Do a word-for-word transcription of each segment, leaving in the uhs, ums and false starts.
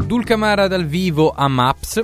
Dulcamara dal vivo a Maps.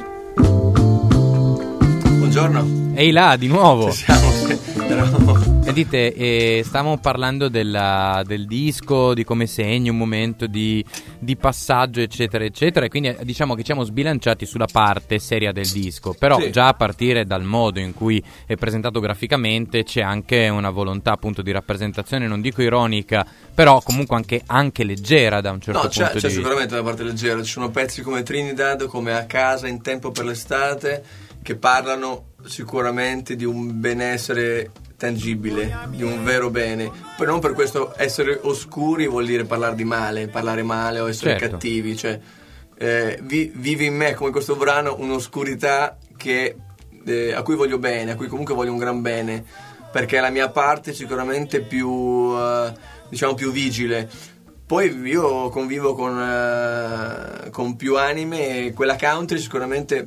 Buongiorno. Ehi là, di nuovo. Ci siamo, sì. Eravamo... E dite, eh, stavamo parlando della, del disco, di come segni un momento di, di passaggio, eccetera, eccetera. E quindi eh, diciamo che ci siamo sbilanciati sulla parte seria del disco. Però sì. già a partire dal modo in cui è presentato graficamente c'è anche una volontà appunto di rappresentazione, non dico ironica, però comunque anche, anche leggera da un certo no, punto c'è, di c'è vista. Sicuramente una parte leggera. Ci sono pezzi come Trinidad, come A casa in tempo per l'estate, che parlano sicuramente di un benessere tangibile, di un vero bene. Poi non per questo essere oscuri vuol dire parlare di male, parlare male o essere certo. cattivi, cioè eh, vi, vive in me, come questo brano, un'oscurità che, eh, a cui voglio bene, a cui comunque voglio un gran bene, perché è la mia parte sicuramente più eh, diciamo più vigile. Poi io convivo con, eh, con più anime e quella country sicuramente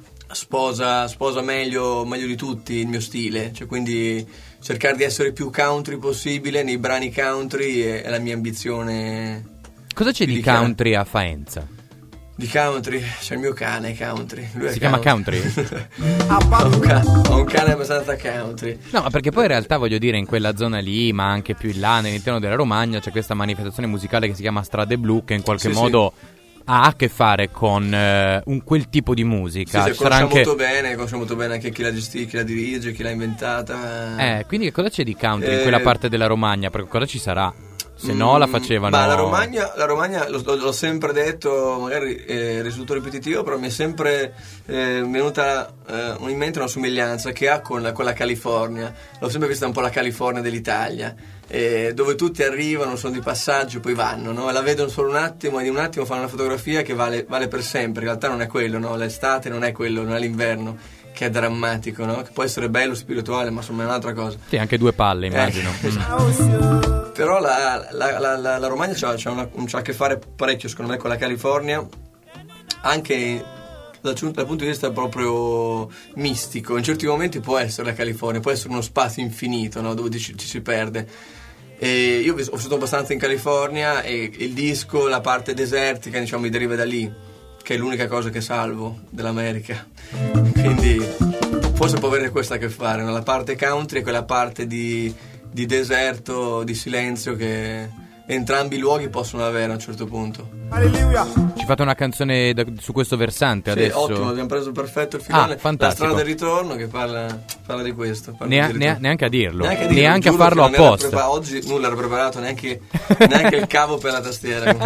sposa, sposa meglio, meglio di tutti il mio stile, cioè quindi cercare di essere più country possibile nei brani country è, è la mia ambizione. Cosa c'è di dichiara- country a Faenza? Di country c'è il mio cane country. Lui Si è chiama country? ho, un cane, ho un cane abbastanza country. No, ma perché poi in realtà voglio dire in quella zona lì, ma anche più in là, all'interno della Romagna, c'è questa manifestazione musicale che si chiama Strade Blu, che in qualche sì, modo sì. ha a che fare con eh, un quel tipo di musica. Sì, Ci sì, sarà conosciamo anche... molto bene, conosciamo molto bene anche chi la gestisce, chi la dirige, chi l'ha inventata. Eh, quindi che cosa c'è di country Eh, in quella parte della Romagna? Perché cosa ci sarà? Se no la facevano... Ma la Romagna, la Romagna l'ho, l'ho sempre detto, magari eh, risulto ripetitivo, però mi è sempre eh, venuta eh, in mente una somiglianza che ha con la, con la California. L'ho sempre vista un po' la California dell'Italia, eh, dove tutti arrivano, sono di passaggio, poi vanno, no? La vedono solo un attimo e in un attimo fanno una fotografia che vale, vale per sempre. In realtà non è quello, no? L'estate non è quello, non è l'inverno, che è drammatico, no? Che può essere bello, spirituale, ma insomma è un'altra cosa. Sì, anche due palle, immagino. Eh, mm. Però la, la, la, la, la Romagna c'ha, c'ha, una, c'ha a che fare parecchio, secondo me, con la California, anche dal, dal punto di vista proprio mistico. In certi momenti può essere la California, può essere uno spazio infinito, no? Dove ci, ci si perde. E io ho vissuto abbastanza in California e il disco, la parte desertica, diciamo, mi deriva da lì, che è l'unica cosa che salvo dell'America. Quindi forse può avere questo a che fare, no? La parte country e quella parte di, di deserto, di silenzio che entrambi i luoghi possono avere a un certo punto. Alleluia. Ci fate una canzone da, su questo versante Sì, adesso? ottimo, abbiamo preso perfetto il finale. Ah, fantastico. La strada del ritorno che parla, parla di questo. Parla Nea- di ritorno. nea- neanche a dirlo, Neanche a, dirlo, neanche a giuro farlo che non era apposta. prepar- oggi nulla era preparato, neanche, neanche il cavo per la tastiera.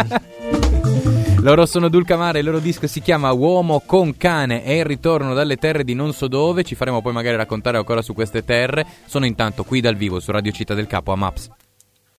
Loro sono Dulcamara, il loro disco si chiama Uomo con cane, è il ritorno dalle terre di non so dove, ci faremo poi magari raccontare ancora su queste terre. Sono intanto qui dal vivo su Radio Città del Capo a Maps.